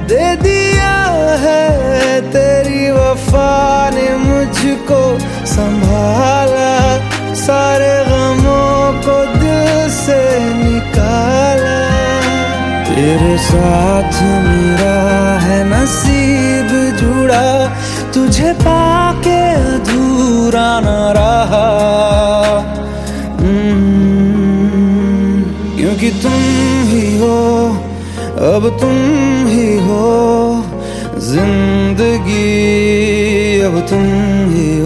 दे दिया है तेरी वफा ने मुझको संभाला, सारे गमों को दिल से निकाला। तेरे साथ मेरा है नसीब जुड़ा, तुझे पाके अधूरा न रहा। क्योंकि तुम ही हो, अब तुम ही हो जिंदगी, अब तुम ही हो।